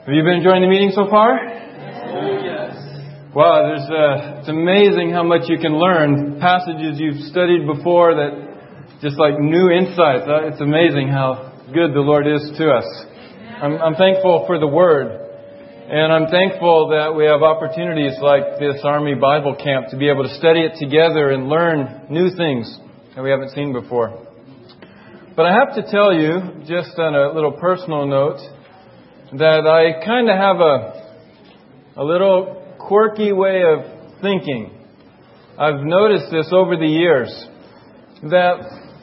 Have you been enjoying the meeting so far? Yes. Wow, it's amazing how much you can learn. Passages you've studied before that just like new insights. It's amazing how good the Lord is to us. I'm thankful for the Word. And I'm thankful that we have opportunities like this Army Bible Camp to be able to study it together and learn new things that we haven't seen before. But I have to tell you, just on a little personal note, that I kind of have a little quirky way of thinking. I've noticed this over the years, that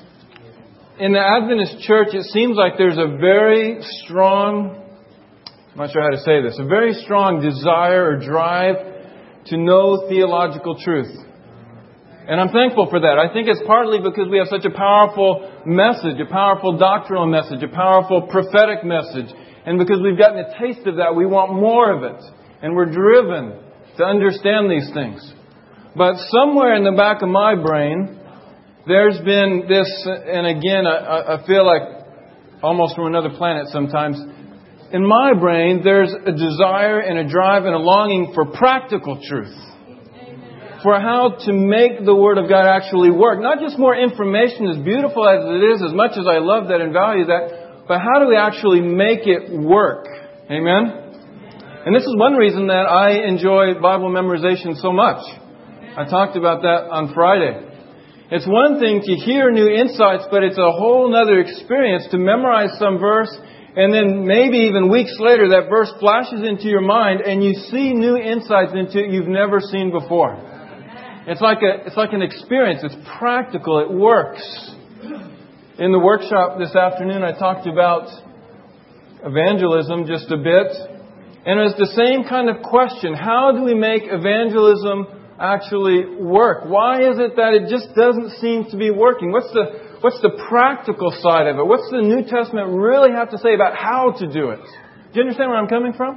in the Adventist church it seems like there's a very strong, I'm not sure how to say this, a very strong desire or drive to know theological truth. And I'm thankful for that. I think it's partly because we have such a powerful message, a powerful doctrinal message, a powerful prophetic message. And because we've gotten a taste of that, we want more of it. And we're driven to understand these things. But somewhere in the back of my brain, there's been this, and again, I feel like almost from another planet sometimes. In my brain, there's a desire and a drive and a longing for practical truth. For how to make the Word of God actually work. Not just more information, as beautiful as it is, as much as I love that and value that, but how do we actually make it work? Amen? And this is one reason that I enjoy Bible memorization so much. I talked about that on Friday. It's one thing to hear new insights, but it's a whole other experience to memorize some verse, and then maybe even weeks later that verse flashes into your mind and you see new insights into it you've never seen before. It's like an experience. It's practical. It works. In the workshop this afternoon, I talked about evangelism just a bit. And it was the same kind of question. How do we make evangelism actually work? Why is it that it just doesn't seem to be working? What's the practical side of it? What's the New Testament really have to say about how to do it? Do you understand where I'm coming from?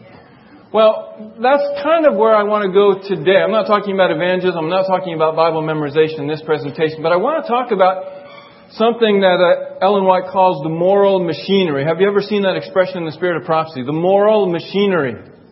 Well, that's kind of where I want to go today. I'm not talking about evangelism. I'm not talking about Bible memorization in this presentation. But I want to talk about something that Ellen White calls the moral machinery. Have you ever seen that expression in the Spirit of Prophecy? The moral machinery.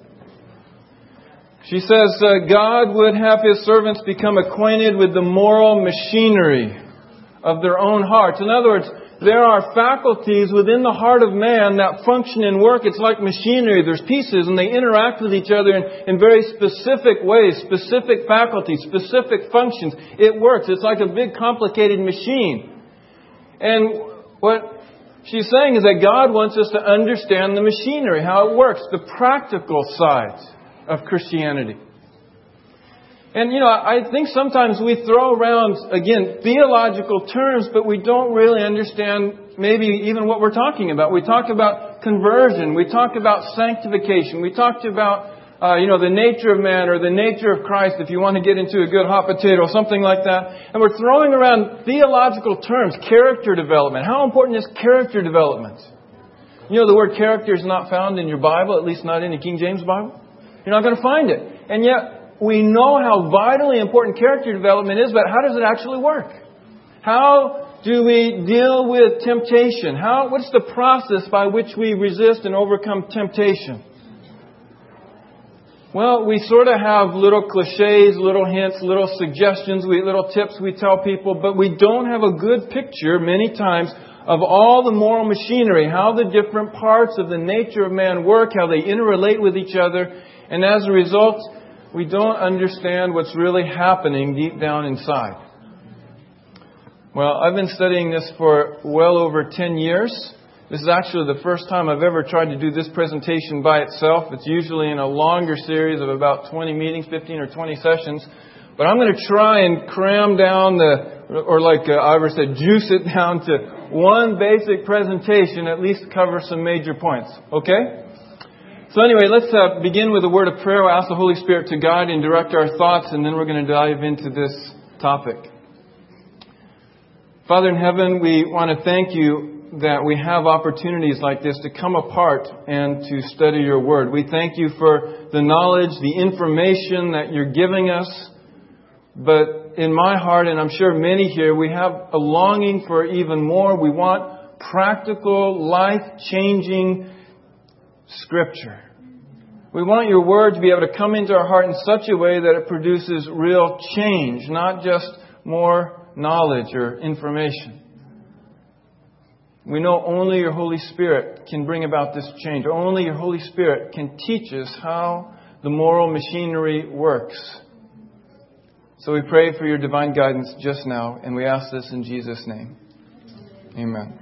She says God would have His servants become acquainted with the moral machinery of their own hearts. In other words, there are faculties within the heart of man that function and work. It's like machinery. There's pieces and they interact with each other in very specific ways, specific faculties, specific functions. It works. It's like a big complicated machine. And what she's saying is that God wants us to understand the machinery, how it works, the practical side of Christianity. And, I think sometimes we throw around, again, theological terms, but we don't really understand maybe even what we're talking about. We talk about conversion. We talk about sanctification. We talked about, the nature of man or the nature of Christ, if you want to get into a good hot potato, something like that. And we're throwing around theological terms, character development. How important is character development? The word character is not found in your Bible, at least not in the King James Bible. You're not going to find it. And yet, we know how vitally important character development is, but how does it actually work? How do we deal with temptation? What's the process by which we resist and overcome temptation? Well, we sort of have little cliches, little hints, little suggestions, little tips we tell people, but we don't have a good picture many times of all the moral machinery, how the different parts of the nature of man work, how they interrelate with each other, and as a result, we don't understand what's really happening deep down inside. Well, I've been studying this for well over 10 years. This is actually the first time I've ever tried to do this presentation by itself. It's usually in a longer series of about 20 meetings, 15 or 20 sessions. But I'm going to try and cram down or like Ivor said, juice it down to one basic presentation, at least cover some major points. Okay? So anyway, let's begin with a word of prayer. We'll ask the Holy Spirit to guide and direct our thoughts, and then we're going to dive into this topic. Father in heaven, we want to thank you that we have opportunities like this to come apart and to study your word. We thank you for the knowledge, the information that you're giving us. But in my heart, and I'm sure many here, we have a longing for even more. We want practical, life-changing Scripture. We want your Word to be able to come into our heart in such a way that it produces real change, not just more knowledge or information. We know only your Holy Spirit can bring about this change. Only your Holy Spirit can teach us how the moral machinery works. So we pray for your divine guidance just now, and we ask this in Jesus' name. Amen.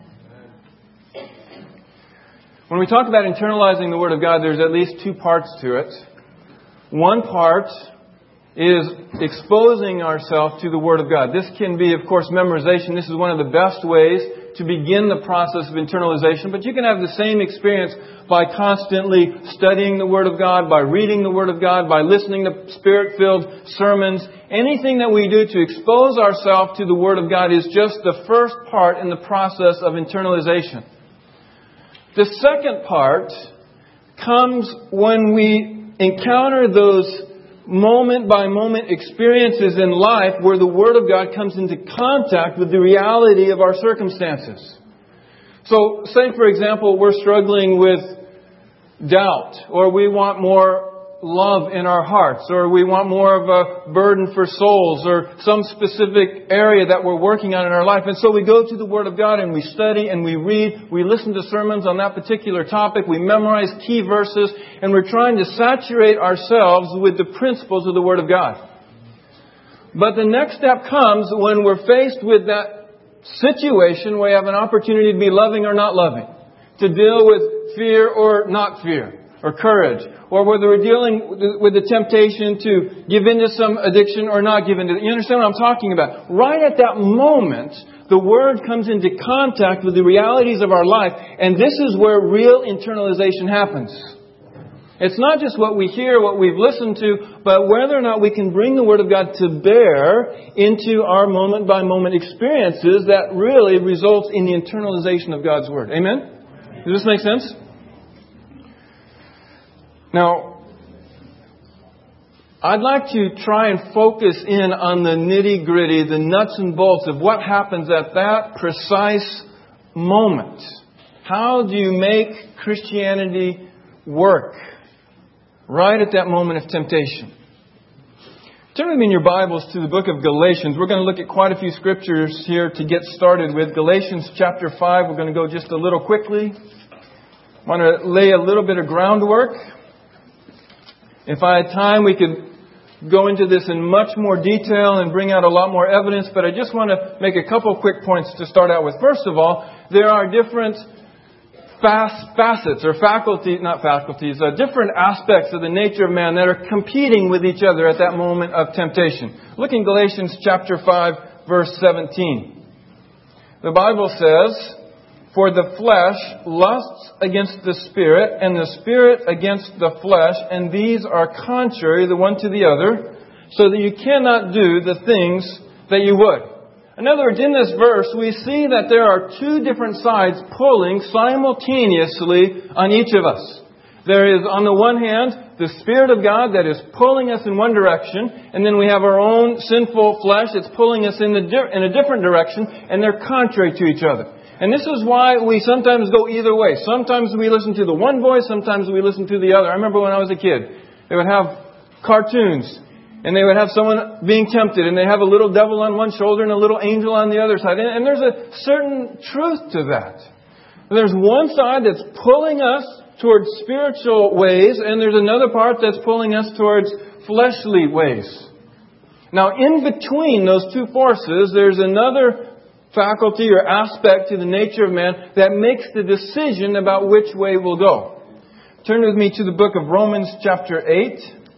When we talk about internalizing the Word of God, there's at least two parts to it. One part is exposing ourselves to the Word of God. This can be, of course, memorization. This is one of the best ways to begin the process of internalization. But you can have the same experience by constantly studying the Word of God, by reading the Word of God, by listening to Spirit-filled sermons. Anything that we do to expose ourselves to the Word of God is just the first part in the process of internalization. The second part comes when we encounter those moment-by-moment experiences in life where the Word of God comes into contact with the reality of our circumstances. So, say for example, we're struggling with doubt, or we want more love in our hearts, or we want more of a burden for souls, or some specific area that we're working on in our life. And so we go to the Word of God and we study and we read, we listen to sermons on that particular topic, we memorize key verses, and we're trying to saturate ourselves with the principles of the Word of God. But the next step comes when we're faced with that situation where we have an opportunity to be loving or not loving, to deal with fear or not fear, or courage, or whether we're dealing with the temptation to give in to some addiction or not give in to it. You understand what I'm talking about? Right at that moment, the Word comes into contact with the realities of our life, and this is where real internalization happens. It's not just what we hear, what we've listened to, but whether or not we can bring the Word of God to bear into our moment-by-moment experiences that really results in the internalization of God's Word. Amen? Does this make sense? Now, I'd like to try and focus in on the nitty-gritty, the nuts and bolts of what happens at that precise moment. How do you make Christianity work right at that moment of temptation? Turn with me in your Bibles to the book of Galatians. We're going to look at quite a few scriptures here to get started with. Galatians chapter 5, we're going to go just a little quickly. I want to lay a little bit of groundwork. If I had time, we could go into this in much more detail and bring out a lot more evidence, but I just want to make a couple quick points to start out with. First of all, there are different facets or different aspects of the nature of man that are competing with each other at that moment of temptation. Look in Galatians chapter 5, verse 17. The Bible says, "For the flesh lusts against the Spirit, and the Spirit against the flesh, and these are contrary the one to the other, so that you cannot do the things that you would." In other words, in this verse, we see that there are two different sides pulling simultaneously on each of us. There is, on the one hand, the Spirit of God that is pulling us in one direction, and then we have our own sinful flesh that's pulling us in a different direction, and they're contrary to each other. And this is why we sometimes go either way. Sometimes we listen to the one voice, sometimes we listen to the other. I remember when I was a kid, they would have cartoons, and they would have someone being tempted, and they have a little devil on one shoulder and a little angel on the other side. And there's a certain truth to that. There's one side that's pulling us towards spiritual ways, and there's another part that's pulling us towards fleshly ways. Now, in between those two forces, there's another faculty or aspect to the nature of man that makes the decision about which way we'll go. Turn with me to the book of Romans chapter 8.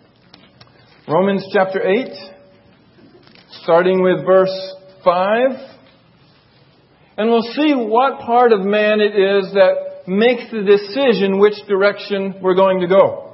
Romans chapter 8, starting with verse 5. And we'll see what part of man it is that makes the decision which direction we're going to go.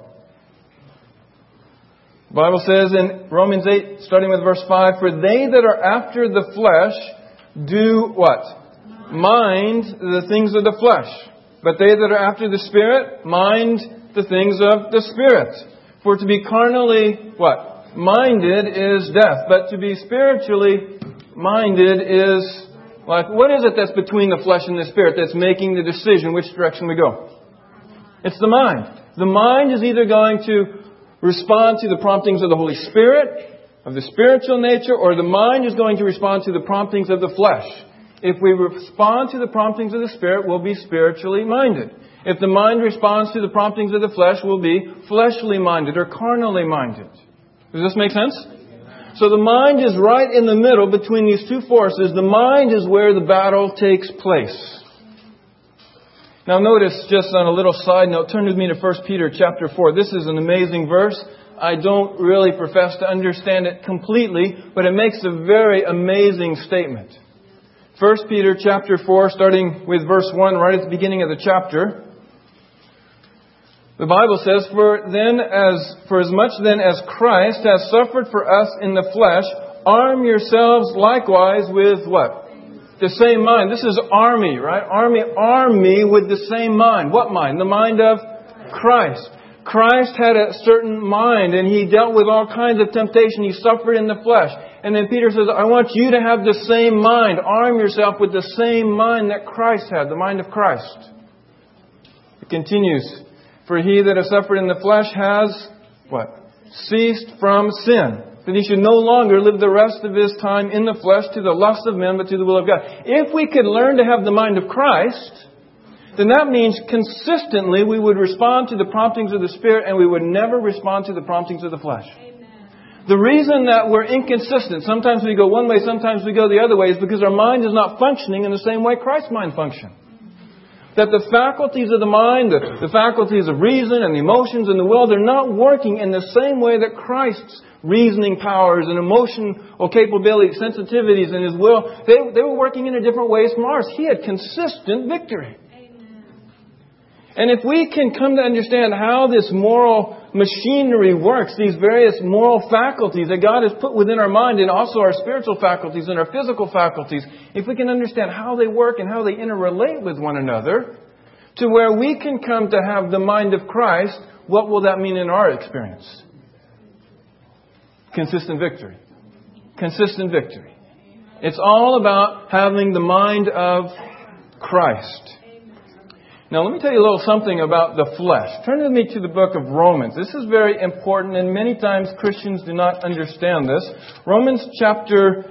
The Bible says in Romans 8, starting with verse 5, "For they that are after the flesh do what? Mind the things of the flesh. But they that are after the Spirit, mind the things of the Spirit. For to be carnally, what? Minded is death. But to be spiritually minded is life." What is it that's between the flesh and the Spirit that's making the decision which direction we go? It's the mind. The mind is either going to respond to the promptings of the Holy Spirit, of the spiritual nature, or the mind is going to respond to the promptings of the flesh. If we respond to the promptings of the Spirit, we'll be spiritually minded. If the mind responds to the promptings of the flesh, we'll be fleshly minded or carnally minded. Does this make sense? So the mind is right in the middle between these two forces. The mind is where the battle takes place. Now notice, just on a little side note, turn with me to 1 Peter chapter 4. This is an amazing verse. I don't really profess to understand it completely, but it makes a very amazing statement. 1 Peter chapter 4, starting with verse 1, right at the beginning of the chapter. The Bible says, For as much then as Christ has suffered for us in the flesh, arm yourselves likewise with what? The same mind. This is army, right? Arm me with the same mind. What mind? The mind of Christ. Christ had a certain mind, and He dealt with all kinds of temptation. He suffered in the flesh. And then Peter says, I want you to have the same mind. Arm yourself with the same mind that Christ had, the mind of Christ. It continues, For he that has suffered in the flesh has, what? Ceased from sin. That he should no longer live the rest of his time in the flesh to the lust of men, but to the will of God. If we could learn to have the mind of Christ, then that means consistently we would respond to the promptings of the Spirit and we would never respond to the promptings of the flesh. Amen. The reason that we're inconsistent, sometimes we go one way, sometimes we go the other way, is because our mind is not functioning in the same way Christ's mind functioned. That the faculties of the mind, the faculties of reason and the emotions and the will, they're not working in the same way that Christ's reasoning powers and emotional capabilities, sensitivities and His will, they were working in a different ways from ours. He had consistent victory. And if we can come to understand how this moral machinery works, these various moral faculties that God has put within our mind and also our spiritual faculties and our physical faculties, if we can understand how they work and how they interrelate with one another, to where we can come to have the mind of Christ, what will that mean in our experience? Consistent victory. Consistent victory. It's all about having the mind of Christ. Now, let me tell you a little something about the flesh. Turn with me to the book of Romans. This is very important, and many times Christians do not understand this. Romans chapter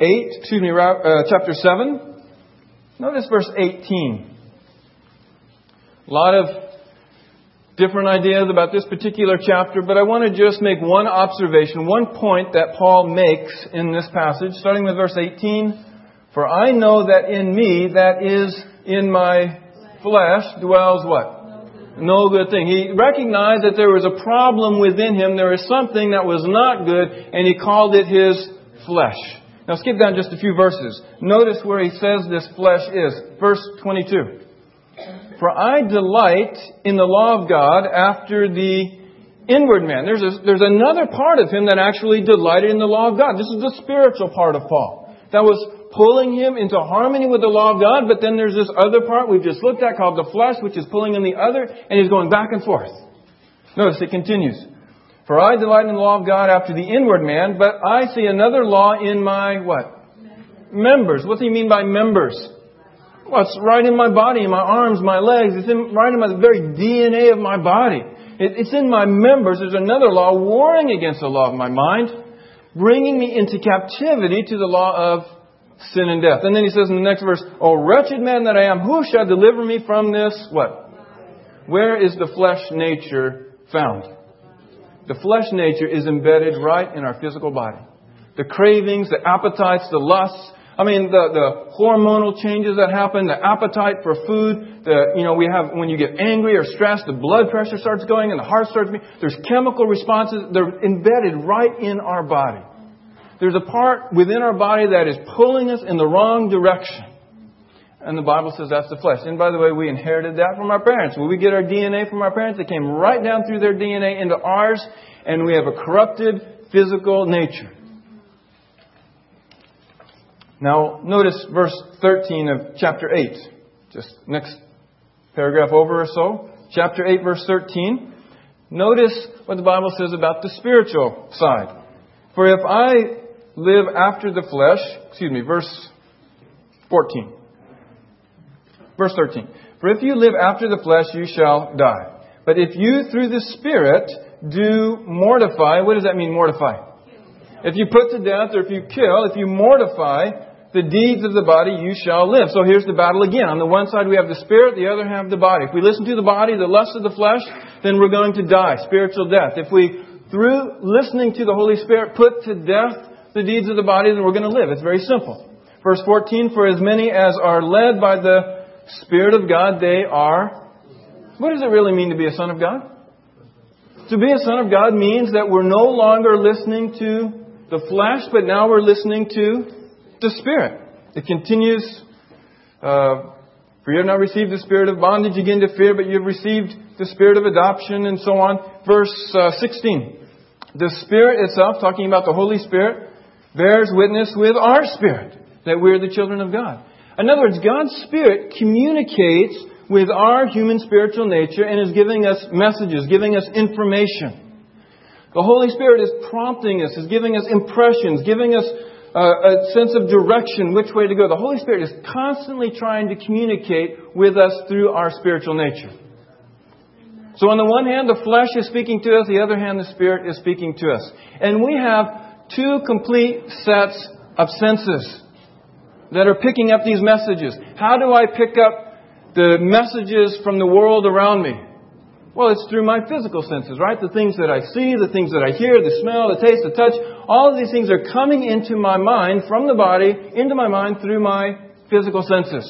7. Notice verse 18. A lot of different ideas about this particular chapter, but I want to just make one observation, one point that Paul makes in this passage, starting with verse 18. For I know that in me, that is in my flesh, dwells what? No good thing. He recognized that there was a problem within him. There was something that was not good, and he called it his flesh. Now skip down just a few verses. Notice where he says this flesh is. Verse 22. For I delight in the law of God after the inward man. There's another part of him that actually delighted in the law of God. This is the spiritual part of Paul. That was pulling him into harmony with the law of God, but then there's this other part we've just looked at called the flesh, which is pulling in the other, and he's going back and forth. Notice it continues. For I delight in the law of God after the inward man, but I see another law in my what? Members. What do you mean by members? Well, it's right in my body, in my arms, my legs. It's right in the very DNA of my body. It's in my members. There's another law warring against the law of my mind, bringing me into captivity to the law of sin and death. And then he says in the next verse, O wretched man that I am, who shall deliver me from this? What? Where is the flesh nature found? The flesh nature is embedded right in our physical body. The cravings, the appetites, the lusts. I mean, the hormonal changes that happen, the appetite for food. We have when you get angry or stressed, the blood pressure starts going and the heart starts beating. There's chemical responses. They're embedded right in our body. There's a part within our body that is pulling us in the wrong direction. And the Bible says that's the flesh. And by the way, we inherited that from our parents. When we get our DNA from our parents, it came right down through their DNA into ours. And we have a corrupted physical nature. Now, notice verse 13 of chapter 8. Just next paragraph over or so. Chapter 8, verse 13. Notice what the Bible says about the spiritual side. For if I live after the flesh, verse 14. Verse 13. For if you live after the flesh, you shall die. But if you, through the Spirit, do mortify, what does that mean, mortify? If you put to death or if you kill, if you mortify the deeds of the body, you shall live. So here's the battle again. On the one side we have the Spirit, the other have the body. If we listen to the body, the lust of the flesh, then we're going to die, spiritual death. If we, through listening to the Holy Spirit, put to death the deeds of the body, then we're going to live. It's very simple. Verse 14, for as many as are led by the Spirit of God, they are... What does it really mean to be a son of God? To be a son of God means that we're no longer listening to the flesh, but now we're listening to the Spirit. It continues, for you have not received the spirit of bondage again to fear, but you have received the spirit of adoption, and so on. Verse 16. The Spirit itself, talking about the Holy Spirit, bears witness with our spirit that we're the children of God. In other words, God's Spirit communicates with our human spiritual nature and is giving us messages, giving us information. The Holy Spirit is prompting us, is giving us impressions, giving us a sense of direction, which way to go. The Holy Spirit is constantly trying to communicate with us through our spiritual nature. So on the one hand, the flesh is speaking to us. The other hand, the Spirit is speaking to us. And we have two complete sets of senses that are picking up these messages. How do I pick up the messages from the world around me? Well, it's through my physical senses, right? The things that I see, the things that I hear, the smell, the taste, the touch. All of these things are coming into my mind from the body, into my mind through my physical senses.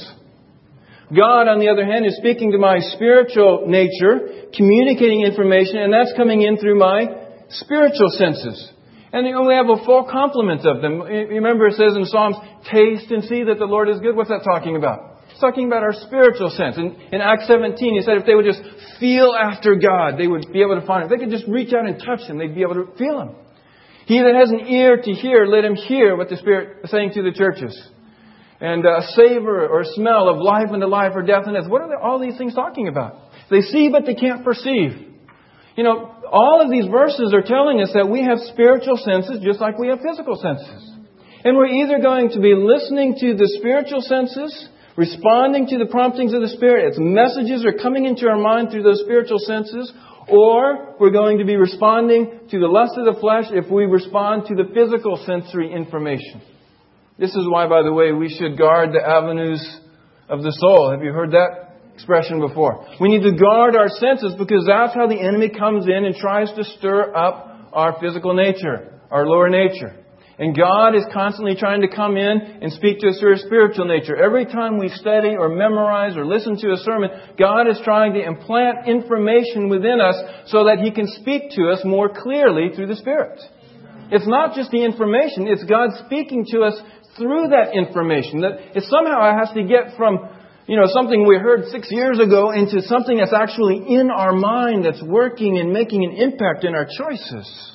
God, on the other hand, is speaking to my spiritual nature, communicating information, and that's coming in through my spiritual senses. And we have a full complement of them. You remember it says in Psalms, taste and see that the Lord is good. What's that talking about? It's talking about our spiritual sense. In Acts 17, he said if they would just feel after God, they would be able to find Him. If they could just reach out and touch Him, they'd be able to feel Him. He that has an ear to hear, let him hear what the Spirit is saying to the churches. And a savor or smell of life unto life or death and death. What are all these things talking about? They see, but they can't perceive. You know, all of these verses are telling us that we have spiritual senses just like we have physical senses. And we're either going to be listening to the spiritual senses, responding to the promptings of the Spirit. Its messages are coming into our mind through those spiritual senses. Or we're going to be responding to the lust of the flesh if we respond to the physical sensory information. This is why, by the way, we should guard the avenues of the soul. Have you heard that expression before? We need to guard our senses because that's how the enemy comes in and tries to stir up our physical nature, our lower nature. And God is constantly trying to come in and speak to us through our spiritual nature. Every time we study or memorize or listen to a sermon, God is trying to implant information within us so that He can speak to us more clearly through the Spirit. It's not just the information, it's God speaking to us through that information. That it somehow has to get from, something we heard 6 years ago into something that's actually in our mind that's working and making an impact in our choices.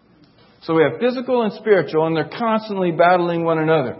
So we have physical and spiritual, and they're constantly battling one another.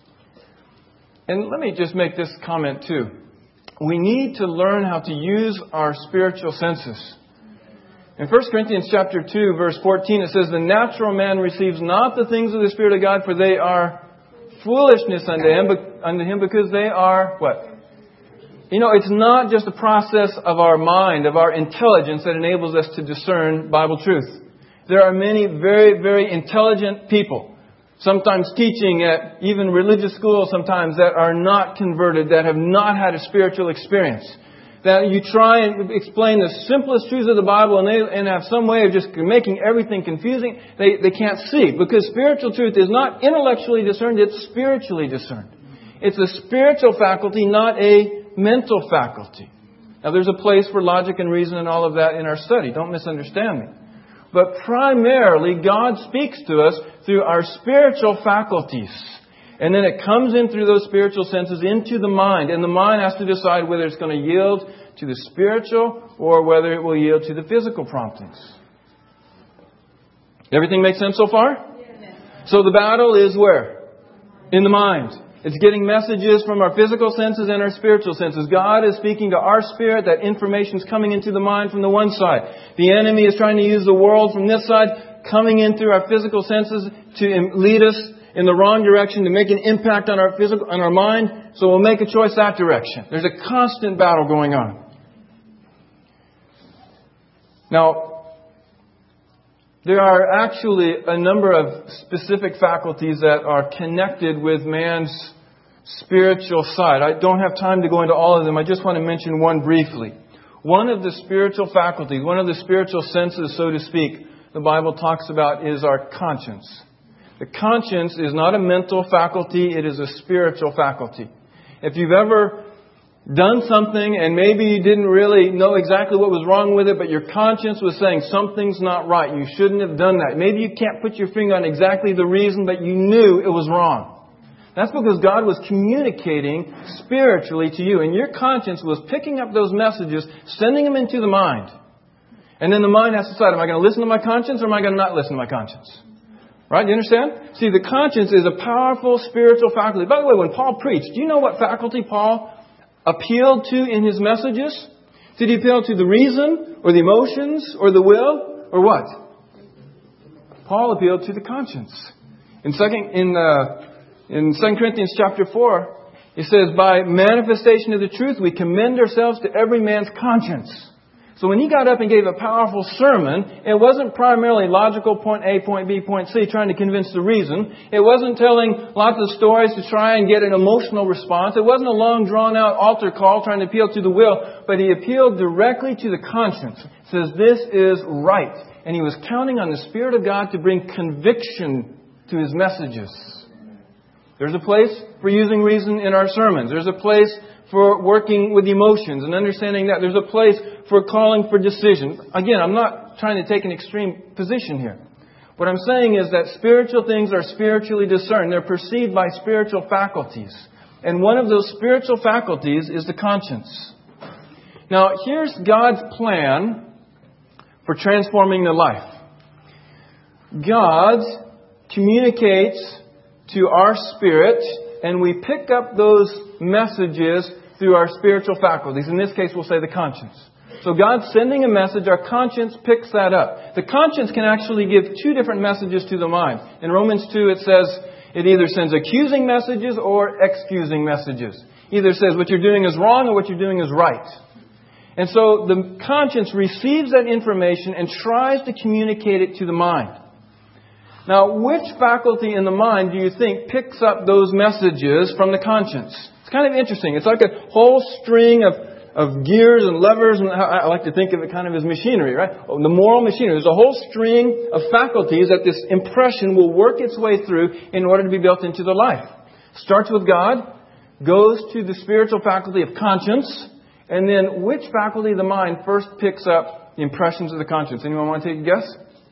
And let me just make this comment too. We need to learn how to use our spiritual senses. In 1 Corinthians chapter 2, verse 14, it says, the natural man receives not the things of the Spirit of God, for they are foolishness unto him because they are what? It's not just a process of our mind, of our intelligence that enables us to discern Bible truth. There are many very, very intelligent people, sometimes teaching at even religious schools sometimes, that are not converted, that have not had a spiritual experience. That you try and explain the simplest truths of the Bible and have some way of just making everything confusing. They can't see, because spiritual truth is not intellectually discerned, it's spiritually discerned. It's a spiritual faculty, not a mental faculty. Now there's a place for logic and reason and all of that in our study. Don't misunderstand me. But primarily, God speaks to us through our spiritual faculties. And then it comes in through those spiritual senses into the mind. And the mind has to decide whether it's going to yield to the spiritual or whether it will yield to the physical promptings. Everything make sense so far? Yes. So the battle is where? In the mind. It's getting messages from our physical senses and our spiritual senses. God is speaking to our spirit. That information is coming into the mind from the one side. The enemy is trying to use the world from this side, coming in through our physical senses to lead us in the wrong direction, to make an impact on our mind. So we'll make a choice that direction. There's a constant battle going on. Now, there are actually a number of specific faculties that are connected with man's spiritual side. I don't have time to go into all of them. I just want to mention one briefly. One of the spiritual faculties, one of the spiritual senses, so to speak, the Bible talks about is our conscience. The conscience is not a mental faculty, it is a spiritual faculty. If you've ever done something and maybe you didn't really know exactly what was wrong with it, but your conscience was saying something's not right, you shouldn't have done that. Maybe you can't put your finger on exactly the reason, but you knew it was wrong. That's because God was communicating spiritually to you, and your conscience was picking up those messages, sending them into the mind. And then the mind has to decide, am I going to listen to my conscience or am I going to not listen to my conscience? Right? You understand? See, the conscience is a powerful spiritual faculty. By the way, when Paul preached, do you know what faculty Paul appealed to in his messages? Did he appeal to the reason or the emotions or the will or what? Paul appealed to the conscience. In 2 Corinthians chapter 4, it says, by manifestation of the truth, we commend ourselves to every man's conscience. So when he got up and gave a powerful sermon, it wasn't primarily logical, point A, point B, point C, trying to convince the reason. It wasn't telling lots of stories to try and get an emotional response. It wasn't a long, drawn-out altar call trying to appeal to the will. But he appealed directly to the conscience. It says, this is right. And he was counting on the Spirit of God to bring conviction to his messages. There's a place for using reason in our sermons. There's a place for working with emotions and understanding that. There's a place for calling for decisions. Again, I'm not trying to take an extreme position here. What I'm saying is that spiritual things are spiritually discerned. They're perceived by spiritual faculties. And one of those spiritual faculties is the conscience. Now, here's God's plan for transforming the life. God communicates to our spirit, and we pick up those messages through our spiritual faculties. In this case, we'll say the conscience. So God's sending a message, our conscience picks that up. The conscience can actually give two different messages to the mind. In Romans 2, it says it either sends accusing messages or excusing messages. Either says what you're doing is wrong or what you're doing is right. And so the conscience receives that information and tries to communicate it to the mind. Now, which faculty in the mind do you think picks up those messages from the conscience? It's kind of interesting. It's like a whole string of gears and levers, and I like to think of it kind of as machinery, right? The moral machinery. There's a whole string of faculties that this impression will work its way through in order to be built into the life. Starts with God, goes to the spiritual faculty of conscience, and then which faculty of the mind first picks up the impressions of the conscience? Anyone want to take a guess?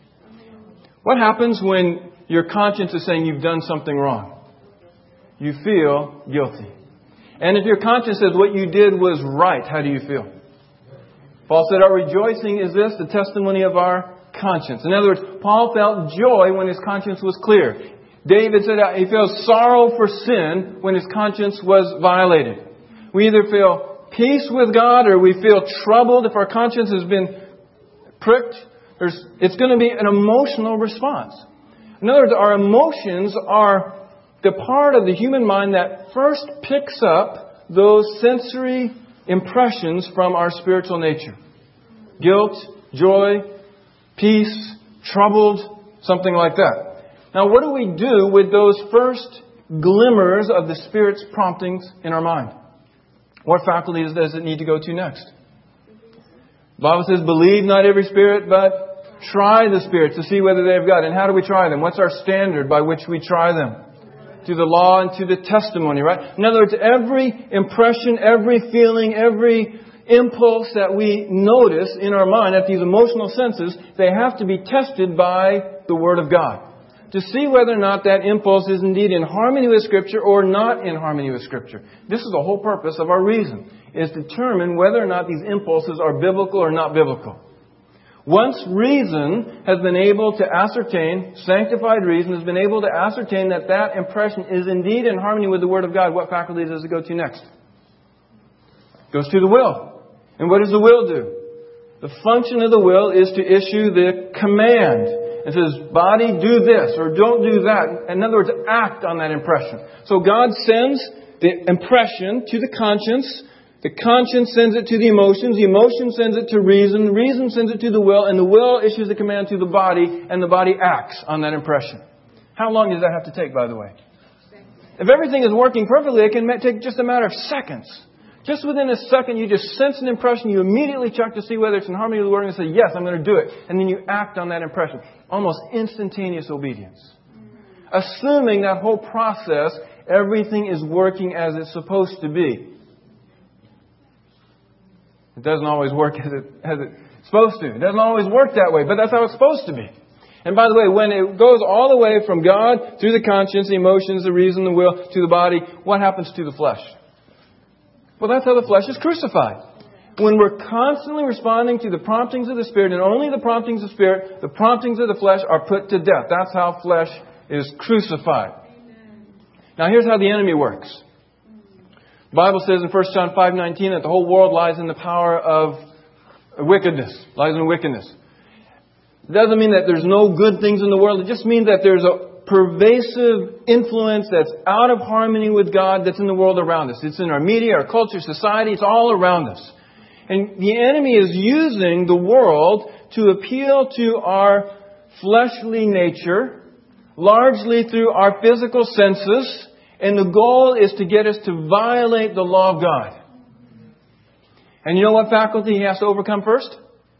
What happens when your conscience is saying you've done something wrong? You feel guilty. And if your conscience says what you did was right, how do you feel? Paul said, our rejoicing is this, the testimony of our conscience. In other words, Paul felt joy when his conscience was clear. David said he feels sorrow for sin when his conscience was violated. We either feel peace with God or we feel troubled if our conscience has been pricked. It's going to be an emotional response. In other words, our emotions are the part of the human mind that first picks up those sensory impressions from our spiritual nature. Guilt, joy, peace, troubled, something like that. Now, what do we do with those first glimmers of the Spirit's promptings in our mind? What faculties does it need to go to next? The Bible says, believe not every spirit, but try the spirits to see whether they have God. And how do we try them? What's our standard by which we try them? To the law and to the testimony, right? In other words, every impression, every feeling, every impulse that we notice in our mind at these emotional senses, they have to be tested by the Word of God to see whether or not that impulse is indeed in harmony with Scripture or not in harmony with Scripture. This is the whole purpose of our reason, is to determine whether or not these impulses are biblical or not biblical. Once reason has been able to ascertain, sanctified reason has been able to ascertain that that impression is indeed in harmony with the Word of God, what faculty does it go to next? It goes to the will. And what does the will do? The function of the will is to issue the command. It says, body, do this, or don't do that. In other words, act on that impression. So God sends the impression to the conscience, The conscience sends it to the emotion sends it to reason sends it to the will, and the will issues a command to the body, and the body acts on that impression. How long does that have to take, by the way? If everything is working perfectly, it can take just a matter of seconds. Just within a second, you just sense an impression, you immediately check to see whether it's in harmony with the Word, and say, yes, I'm going to do it. And then you act on that impression. Almost instantaneous obedience. Assuming that whole process, everything is working as it's supposed to be. It doesn't always work as it's supposed to. It doesn't always work that way, but that's how it's supposed to be. And by the way, when it goes all the way from God through the conscience, the emotions, the reason, the will, to the body, what happens to the flesh? Well, that's how the flesh is crucified. When we're constantly responding to the promptings of the Spirit, and only the promptings of the Spirit, the promptings of the flesh are put to death. That's how flesh is crucified. Now, here's how the enemy works. The Bible says in 1 John 5:19 that the whole world lies in the power of wickedness. Lies in wickedness. It doesn't mean that there's no good things in the world. It just means that there's a pervasive influence that's out of harmony with God that's in the world around us. It's in our media, our culture, society. It's all around us. And the enemy is using the world to appeal to our fleshly nature, largely through our physical senses. And the goal is to get us to violate the law of God. And you know what faculty he has to overcome first?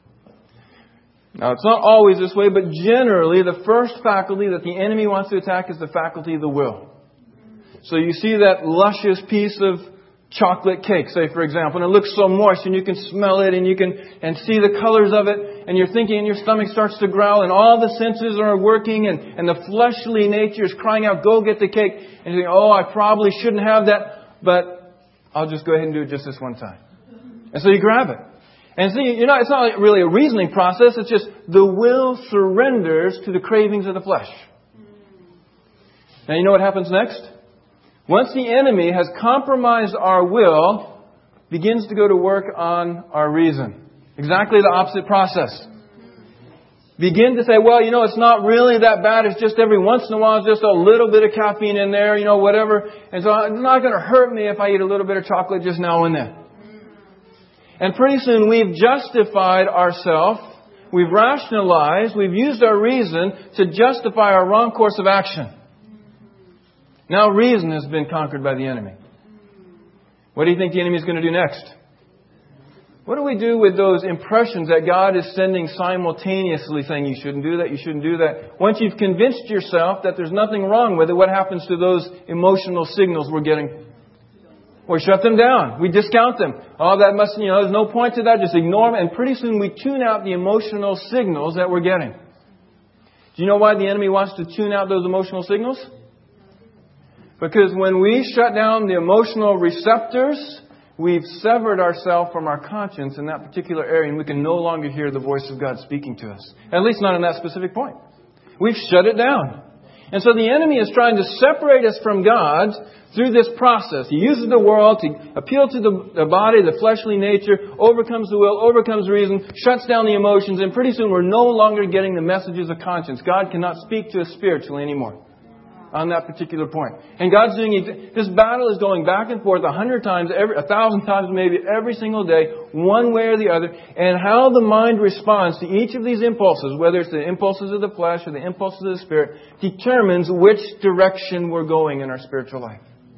Now, it's not always this way, but generally the first faculty that the enemy wants to attack is the faculty of the will. So you see that luscious piece of chocolate cake, say for example, and it looks so moist and you can smell it and you can see the colors of it, and you're thinking and your stomach starts to growl and all the senses are working and the fleshly nature is crying out, go get the cake. And you think, oh, I probably shouldn't have that, but I'll just go ahead and do it just this one time. And so you grab it. And see, it's not really a reasoning process. It's just the will surrenders to the cravings of the flesh. Now, you know what happens next? Once the enemy has compromised our will, begins to go to work on our reason. Exactly the opposite process. Begin to say, well, it's not really that bad. It's just every once in a while, it's just a little bit of caffeine in there, whatever. And so it's not going to hurt me if I eat a little bit of chocolate just now and then. And pretty soon we've justified ourselves, we've rationalized, we've used our reason to justify our wrong course of action. Now reason has been conquered by the enemy. What do you think the enemy is going to do next? What do we do with those impressions that God is sending simultaneously, saying you shouldn't do that, you shouldn't do that? Once you've convinced yourself that there's nothing wrong with it, what happens to those emotional signals we're getting? We shut them down. We discount them. Oh, that must, there's no point to that. Just ignore them. And pretty soon we tune out the emotional signals that we're getting. Do you know why the enemy wants to tune out those emotional signals? Because when we shut down the emotional receptors, we've severed ourselves from our conscience in that particular area, and we can no longer hear the voice of God speaking to us. At least not in that specific point. We've shut it down. And so the enemy is trying to separate us from God through this process. He uses the world to appeal to the body, the fleshly nature, overcomes the will, overcomes reason, shuts down the emotions, and pretty soon we're no longer getting the messages of conscience. God cannot speak to us spiritually anymore on that particular point. And God's doing it. This battle is going back and forth 100 times, 1,000 times maybe every single day, one way or the other. And how the mind responds to each of these impulses, whether it's the impulses of the flesh or the impulses of the Spirit, determines which direction we're going in our spiritual life.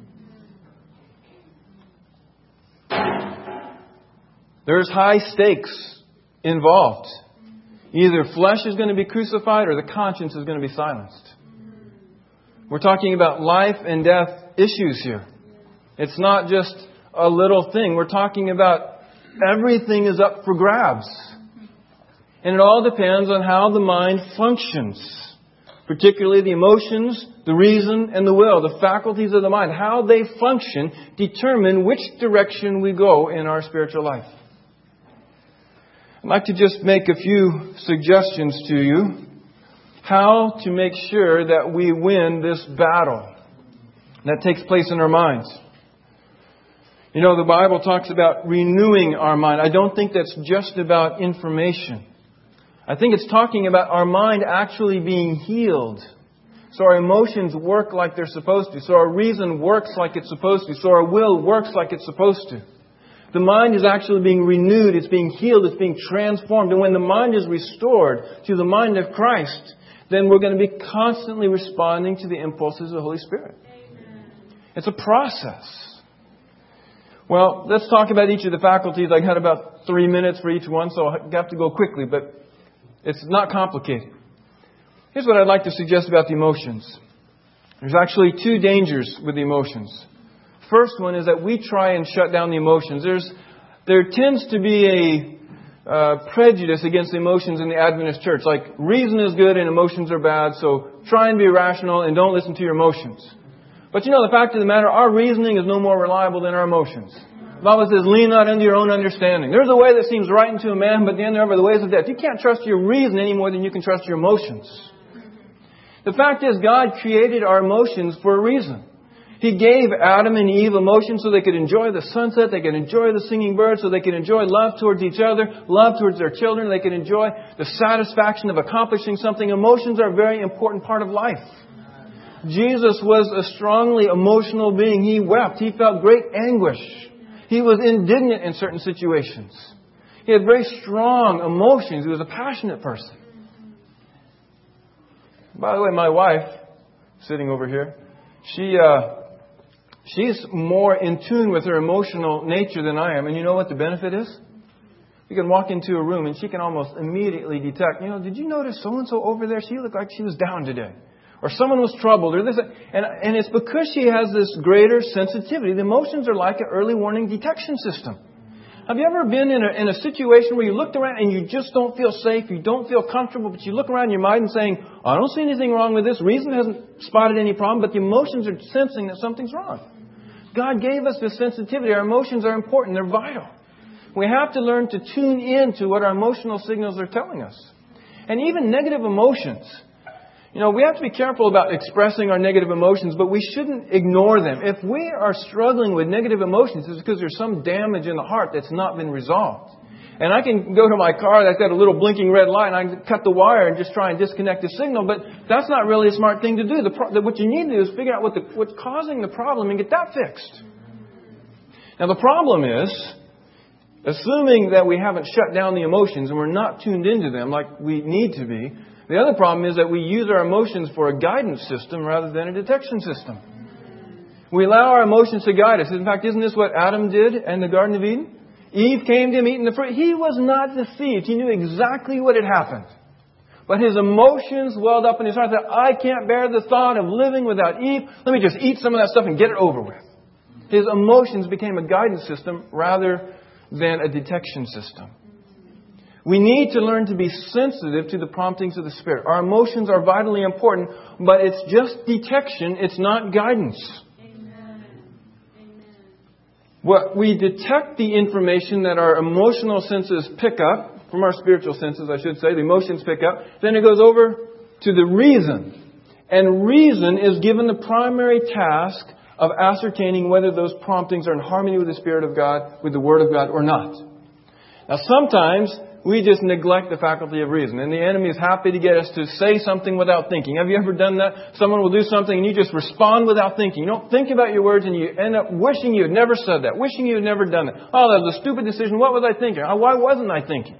There's high stakes involved. Either flesh is going to be crucified or the conscience is going to be silenced. We're talking about life and death issues here. It's not just a little thing. We're talking about everything is up for grabs. And it all depends on how the mind functions. Particularly the emotions, the reason, and the will, the faculties of the mind. How they function determine which direction we go in our spiritual life. I'd like to just make a few suggestions to you how to make sure that we win this battle that takes place in our minds. The Bible talks about renewing our mind. I don't think that's just about information. I think it's talking about our mind actually being healed. So our emotions work like they're supposed to. So our reason works like it's supposed to. So our will works like it's supposed to. The mind is actually being renewed. It's being healed. It's being transformed. And when the mind is restored to the mind of Christ, then we're going to be constantly responding to the impulses of the Holy Spirit. It's a process. Well, let's talk about each of the faculties. I had about 3 minutes for each one, so I have to go quickly, but it's not complicated. Here's what I'd like to suggest about the emotions. There's actually 2 dangers with the emotions. First one is that we try and shut down the emotions. There tends to be a prejudice against the emotions in the Adventist church. Like, reason is good and emotions are bad, so try and be rational and don't listen to your emotions. But the fact of the matter, our reasoning is no more reliable than our emotions. The Bible says, lean not unto your own understanding. There's a way that seems right unto a man, but then there are the ways of death. You can't trust your reason any more than you can trust your emotions. The fact is, God created our emotions for a reason. He gave Adam and Eve emotions so they could enjoy the sunset, they could enjoy the singing birds, so they could enjoy love towards each other, love towards their children, they could enjoy the satisfaction of accomplishing something. Emotions are a very important part of life. Jesus was a strongly emotional being. He wept. He felt great anguish. He was indignant in certain situations. He had very strong emotions. He was a passionate person. By the way, my wife, sitting over here, she's more in tune with her emotional nature than I am. And you know what the benefit is? You can walk into a room and she can almost immediately detect, did you notice so-and-so over there? She looked like she was down today. Or someone was troubled. Or this. And it's because she has this greater sensitivity. The emotions are like an early warning detection system. Have you ever been in a situation where you looked around and you just don't feel safe, you don't feel comfortable, but you look around your mind and saying, I don't see anything wrong with this. Reason hasn't spotted any problem, but the emotions are sensing that something's wrong. God gave us this sensitivity. Our emotions are important. They're vital. We have to learn to tune in to what our emotional signals are telling us. And even negative emotions. We have to be careful about expressing our negative emotions, but we shouldn't ignore them. If we are struggling with negative emotions, it's because there's some damage in the heart that's not been resolved. And I can go to my car that's got a little blinking red light and I can cut the wire and just try and disconnect the signal, but that's not really a smart thing to do. What you need to do is figure out what's causing the problem and get that fixed. Now the problem is, assuming that we haven't shut down the emotions and we're not tuned into them like we need to be, the other problem is that we use our emotions for a guidance system rather than a detection system. We allow our emotions to guide us. In fact, isn't this what Adam did in the Garden of Eden? Eve came to him eating the fruit. He was not deceived. He knew exactly what had happened. But his emotions welled up in his heart that I can't bear the thought of living without Eve. Let me just eat some of that stuff and get it over with. His emotions became a guidance system rather than a detection system. We need to learn to be sensitive to the promptings of the Spirit. Our emotions are vitally important, but it's just detection. It's not guidance. Amen. What we detect the information that our emotional senses pick up, from our spiritual senses, I should say, the emotions pick up, then it goes over to the reason. And reason is given the primary task of ascertaining whether those promptings are in harmony with the Spirit of God, with the Word of God, or not. Now, sometimes we just neglect the faculty of reason. And the enemy is happy to get us to say something without thinking. Have you ever done that? Someone will do something and you just respond without thinking. You don't think about your words and you end up wishing you had never said that. Wishing you had never done that. Oh, that was a stupid decision. What was I thinking? Why wasn't I thinking?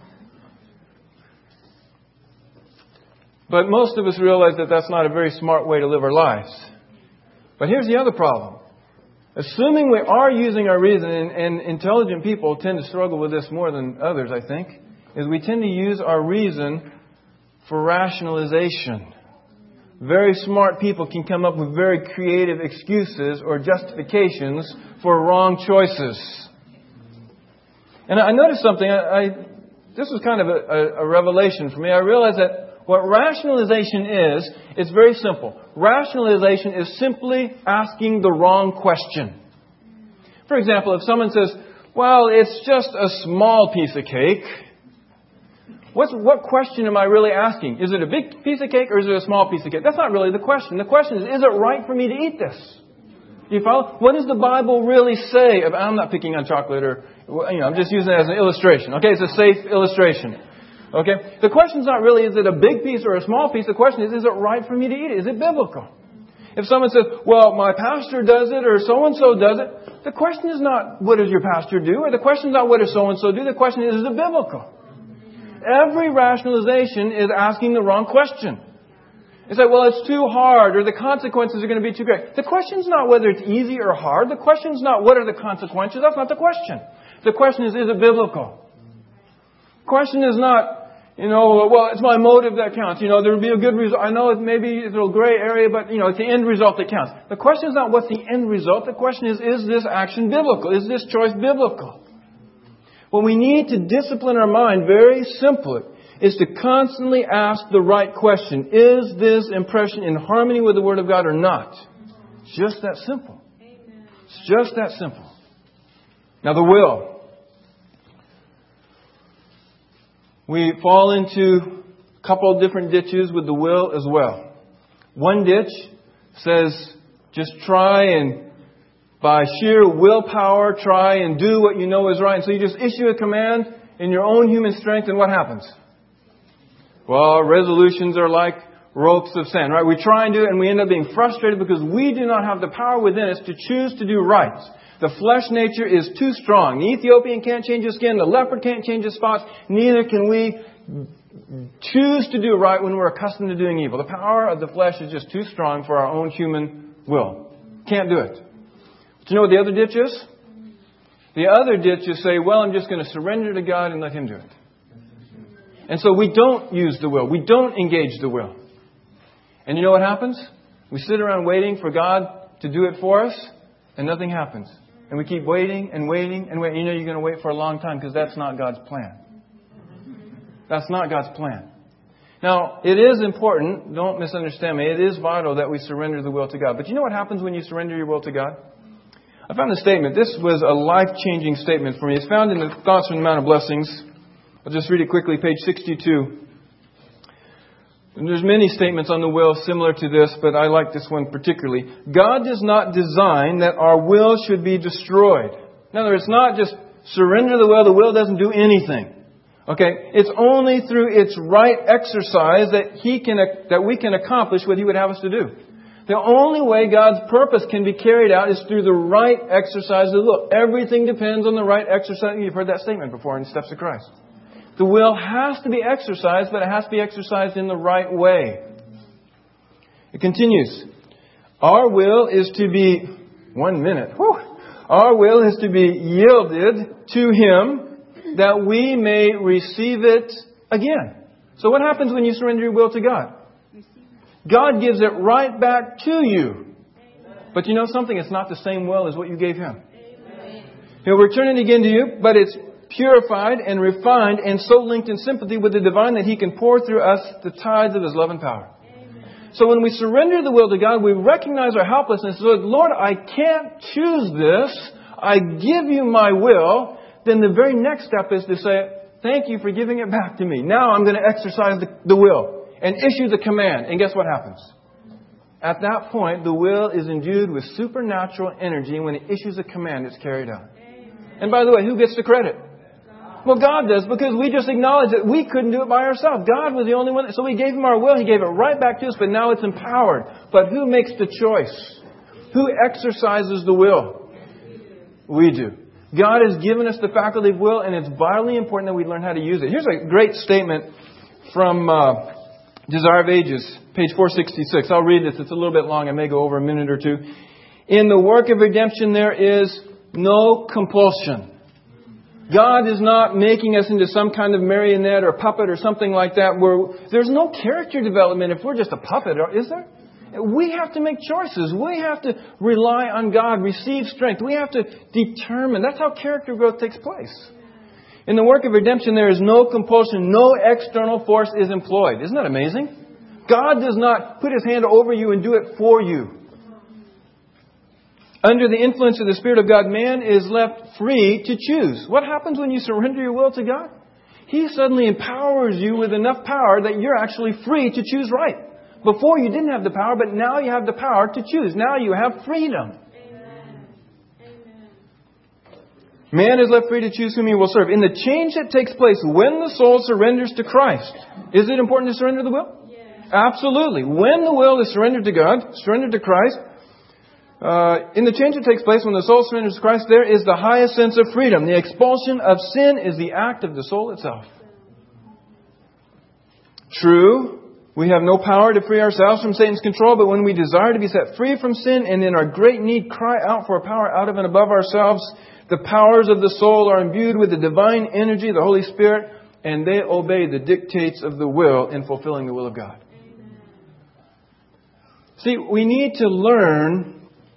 But most of us realize that that's not a very smart way to live our lives. But here's the other problem. Assuming we are using our reason, and intelligent people tend to struggle with this more than others, I think, is we tend to use our reason for rationalization. Very smart people can come up with very creative excuses or justifications for wrong choices. And I noticed something. This was kind of a revelation for me. I realized that what rationalization is, it's very simple. Rationalization is simply asking the wrong question. For example, if someone says, well, it's just a small piece of cake, what question am I really asking? Is it a big piece of cake or is it a small piece of cake? That's not really the question. The question is it right for me to eat this? Do you follow? What does the Bible really say about, I'm not picking on chocolate or, I'm just using it as an illustration. Okay, it's a safe illustration. Okay? The question's not really, is it a big piece or a small piece? The question is it right for me to eat it? Is it biblical? If someone says, well, my pastor does it or so-and-so does it, The question is not, what does your pastor do? Or the question is not, what does so-and-so do? The question is it biblical? Every rationalization is asking the wrong question. It's like, well, it's too hard, or the consequences are going to be too great. The question is not whether it's easy or hard. The question is not, what are the consequences? That's not the question. The question is it biblical? The question is not, well, it's my motive that counts. There will be a good result. I know maybe it's a gray area, but, it's the end result that counts. The question is not what's the end result. The question is this action biblical? Is this choice biblical? What we need to discipline our mind, very simply, is to constantly ask the right question. Is this impression in harmony with the Word of God or not? It's just that simple. It's just that simple. Now, the will. We fall into a couple of different ditches with the will as well. One ditch says, just try and by sheer willpower, try and do what you know is right. And so you just issue a command in your own human strength, and what happens? Well, resolutions are like ropes of sand, right? We try and do it, and we end up being frustrated because we do not have the power within us to choose to do right. The flesh nature is too strong. The Ethiopian can't change his skin. The leopard can't change his spots. Neither can we choose to do right when we're accustomed to doing evil. The power of the flesh is just too strong for our own human will. Can't do it. But you know what the other ditch is? The other ditch is say, well, I'm just going to surrender to God and let Him do it. And so we don't use the will. We don't engage the will. And you know what happens? We sit around waiting for God to do it for us, and nothing happens. And we keep waiting and waiting and waiting. You're going to wait for a long time because that's not God's plan. That's not God's plan. Now, it is important, don't misunderstand me, it is vital that we surrender the will to God. But you know what happens when you surrender your will to God? I found a statement. This was a life-changing statement for me. It's found in the Thoughts from the Mount of Blessings. I'll just read it quickly, page 62. And there's many statements on the will similar to this, but I like this one particularly. God does not design that our will should be destroyed. In other words, it's not just surrender the will doesn't do anything. Okay? It's only through its right exercise that we can accomplish what He would have us to do. The only way God's purpose can be carried out is through the right exercise of the will. Everything depends on the right exercise. You've heard that statement before in Steps of Christ. The will has to be exercised, but it has to be exercised in the right way. It continues. Our will is to be, Our will is to be yielded to Him that we may receive it again. So what happens when you surrender your will to God? God gives it right back to you. But you know something? It's not the same will as what you gave Him. He'll return it again to you, but it's purified and refined and so linked in sympathy with the divine that He can pour through us the tides of His love and power. So when we surrender the will to God, we recognize our helplessness. So, Lord, I can't choose this. I give you my will. Then the very next step is to say, thank you for giving it back to me. Now I'm going to exercise the will and issue the command. And guess what happens? At that point, the will is endued with supernatural energy. And when it issues a command, it's carried out. And by the way, who gets the credit? Well, God does, because we just acknowledged that we couldn't do it by ourselves. God was the only one. So we gave Him our will. He gave it right back to us, but now it's empowered. But who makes the choice? Who exercises the will? We do. God has given us the faculty of will, and it's vitally important that we learn how to use it. Here's a great statement from Desire of Ages, page 466. I'll read this. It's a little bit long. I may go over a minute or two. In the work of redemption, there is no compulsion. God is not making us into some kind of marionette or puppet or something like that where there's no character development if we're just a puppet, is there? We have to make choices. We have to rely on God, receive strength. We have to determine. That's how character growth takes place. In the work of redemption, there is no compulsion. No external force is employed. Isn't that amazing? God does not put His hand over you and do it for you. Under the influence of the Spirit of God, man is left free to choose. What happens when you surrender your will to God? He suddenly empowers you with enough power that you're actually free to choose right. Before you didn't have the power, but now you have the power to choose. Now you have freedom. Amen. Man is left free to choose whom he will serve. In the change that takes place when the soul surrenders to Christ, is it important to surrender the will? Yes. Absolutely. When the will is surrendered to God, surrendered to Christ, In the change that takes place when the soul surrenders to Christ, there is the highest sense of freedom. The expulsion of sin is the act of the soul itself. True, we have no power to free ourselves from Satan's control, but when we desire to be set free from sin and in our great need cry out for a power out of and above ourselves, the powers of the soul are imbued with the divine energy of the Holy Spirit, and they obey the dictates of the will in fulfilling the will of God. See, we need to learn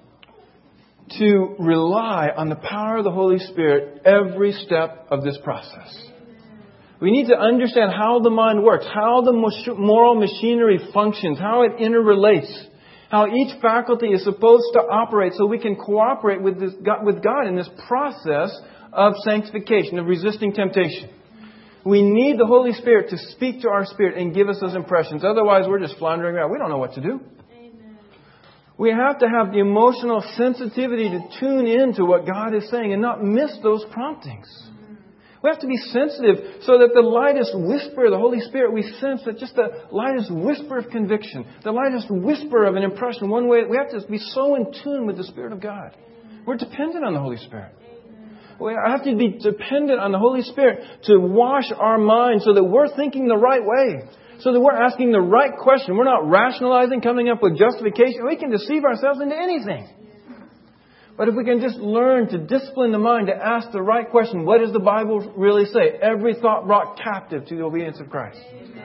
to rely on the power of the Holy Spirit every step of this process. We need to understand how the mind works, how the moral machinery functions, how it interrelates, how each faculty is supposed to operate so we can cooperate with God in this process of sanctification, of resisting temptation. We need the Holy Spirit to speak to our spirit and give us those impressions. Otherwise, we're just floundering around. We don't know what to do. We have to have the emotional sensitivity to tune in to what God is saying and not miss those promptings. We have to be sensitive so that the lightest whisper of the Holy Spirit, we sense that just the lightest whisper of conviction, the lightest whisper of an impression, one way, we have to be so in tune with the Spirit of God. We're dependent on the Holy Spirit. We have to be dependent on the Holy Spirit to wash our minds so that we're thinking the right way. So that we're asking the right question. We're not rationalizing, coming up with justification. We can deceive ourselves into anything. But if we can just learn to discipline the mind to ask the right question, what does the Bible really say? Every thought brought captive to the obedience of Christ.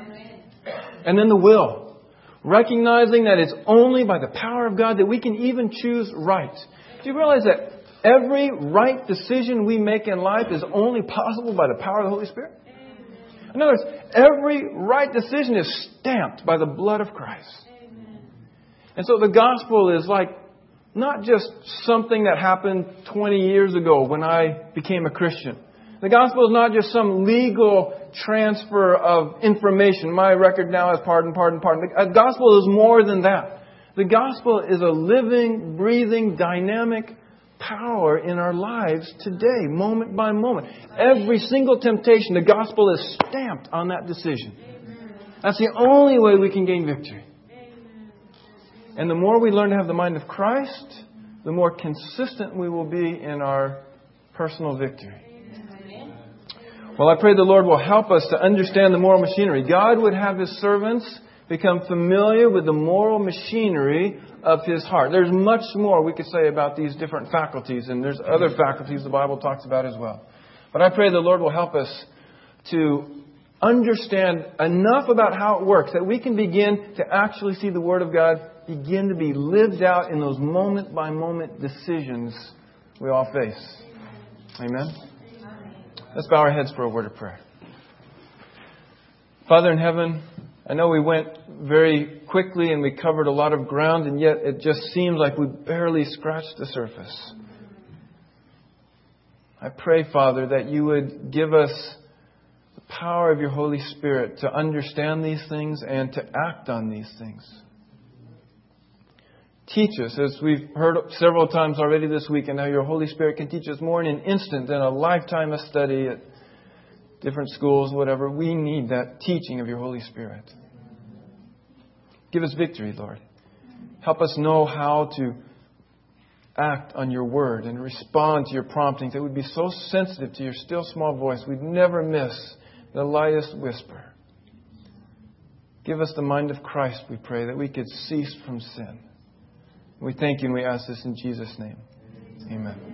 And then the will. Recognizing that it's only by the power of God that we can even choose right. Do you realize that every right decision we make in life is only possible by the power of the Holy Spirit? In other words, every right decision is stamped by the blood of Christ. And so the gospel is like not just something that happened 20 years ago when I became a Christian. The gospel is not just some legal transfer of information. My record now has pardon. The gospel is more than that. The gospel is a living, breathing, dynamic power in our lives today, moment by moment. Every single temptation, the gospel is stamped on that decision. That's the only way we can gain victory. And the more we learn to have the mind of Christ, the more consistent we will be in our personal victory. Well, I pray the Lord will help us to understand the moral machinery. God would have His servants become familiar with the moral machinery of His heart. There's much more we could say about these different faculties, and there's other faculties the Bible talks about as well. But I pray the Lord will help us to understand enough about how it works that we can begin to actually see the Word of God begin to be lived out in those moment-by-moment decisions we all face. Amen? Let's bow our heads for a word of prayer. Father in heaven, I know we went very quickly and we covered a lot of ground, and yet it just seems like we barely scratched the surface. I pray, Father, that you would give us the power of your Holy Spirit to understand these things and to act on these things. Teach us, as we've heard several times already this week, and how your Holy Spirit can teach us more in an instant than a lifetime of study at different schools, whatever. We need that teaching of your Holy Spirit. Give us victory, Lord. Help us know how to act on your word and respond to your promptings. That we'd be so sensitive to your still small voice, we'd never miss the lightest whisper. Give us the mind of Christ, we pray, that we could cease from sin. We thank you and we ask this in Jesus' name. Amen.